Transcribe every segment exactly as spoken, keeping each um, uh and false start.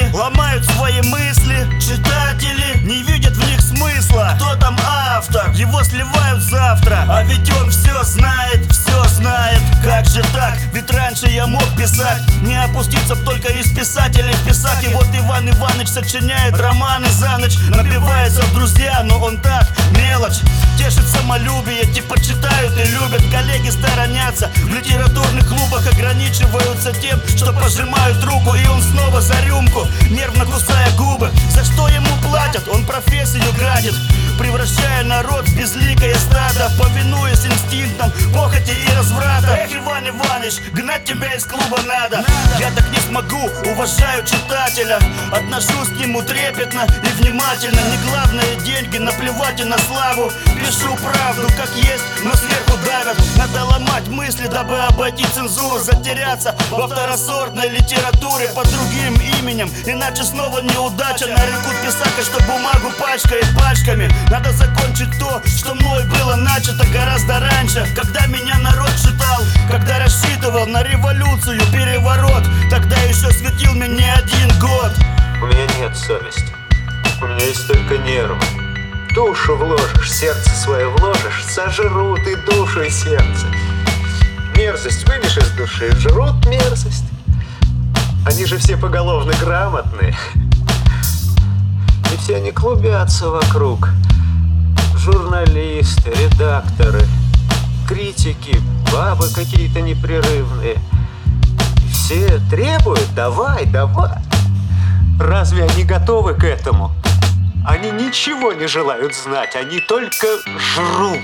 Писатели ломают свои мысли, читатели не видят в них смысла. Кто там автор? Его сливают завтра, а ведь он все знает, все знает. Как же так? Ведь раньше я мог писать, не опуститься б только из писателей в писать. И вот Иван Иваныч сочиняет романы за ночь, напивается в друзья, но он так, мелочь. Тешит самолюбие, типа читают и любят. Коллеги сторонятся, в литературных клубах ограничиваются тем, что пожимают руку. И он снова за рюмку, нервно кусая губы. За что ему платят? Он профессию градит, превращая народ в безликое стадо, повинуясь инстинктам похоти и разврата. Эх, Иван Иваныч, гнать тебя из клуба надо. Я так не смогу, уважаю читателя, отношусь к нему трепетно и внимательно. Не главное деньги, наплевать и на славу. Пишу правду, как есть, но сверху давят. Надо ломать мысли, дабы обойти цензуру, затеряться во второсортной литературе под другим именем, иначе снова неудача. Нарекут писака, что бумагу пачкает пачками. Надо закончить то, что мной было начато гораздо раньше, когда меня народ читал, когда рассчитывал на революцию, переворот. Тогда еще светил мне не один год. У меня нет совести, у меня есть только нервы. Душу вложишь, сердце свое вложишь, сожрут и душу, и сердце. Мерзость вынешь из души, жрут мерзость. Они же все поголовно грамотные, и все они клубятся вокруг. Журналисты, редакторы, критики, бабы какие-то непрерывные. Все требуют: давай, давай. Разве они готовы к этому? Они ничего не желают знать, они только жрут.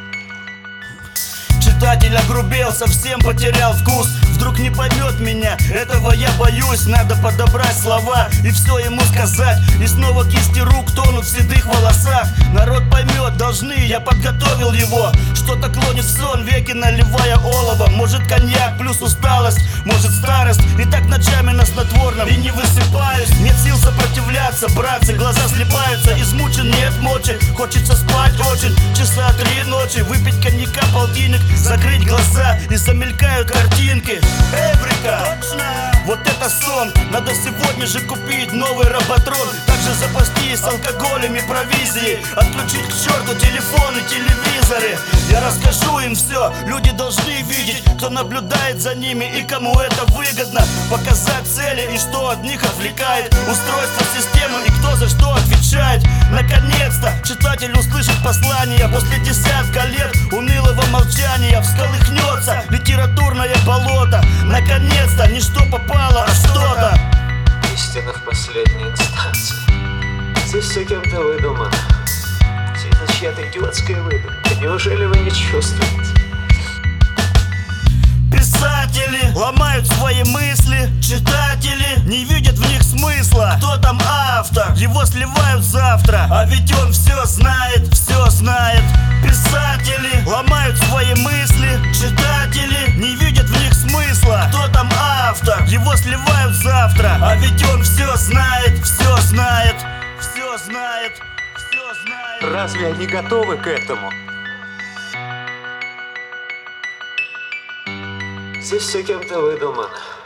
Читатель огрубел, совсем потерял вкус. Вдруг не поймет меня, этого я боюсь. Надо подобрать слова и все ему сказать. И снова кисти рук тонут в седых волосах. Народ поймет, должны, я подготовил его. Что-то клонит в сон, веки наливая олово. Может коньяк плюс усталость, может старость. И так ночами на снотворном и не высыпаюсь. Нет сил сопротивляться, братцы, глаза слепаются. Измучен, нет мочи, хочется спать очень. Часа три ночи, выпить коньяка полтинник, закрыть глаза и замелькают картинки. Эврика, вот это сон. Надо сегодня же купить новый роботрон. Также запастись алкоголем и провизией, отключить к черту телефоны, телевизоры. Я расскажу им все, люди должны видеть, кто наблюдает за ними и кому это выгодно. Показать цели и что от них отвлекает устройство системы и кто за что отвечает. Наконец-то читатель услышит послание. После десятка лет унылого молчания всколыхнется литературное болото. Наконец-то не что попало, а что-то. Истина в последней инстанции. Здесь все кем-то выдумано. Все это чья-то идиотская выдумка. Неужели вы не чувствуете? Писатели ломают свои мысли, читатели не видят в них смысла. Кто там автор? Его сливают завтра, а ведь он все знает, все знает. Писатели ломают свои мысли, читатели не видят в них смысла. Кто там автор? Его сливают завтра, а ведь он все знает, все знает, все знает, все знает. Разве они готовы к этому? Здесь все кем-то выдумано.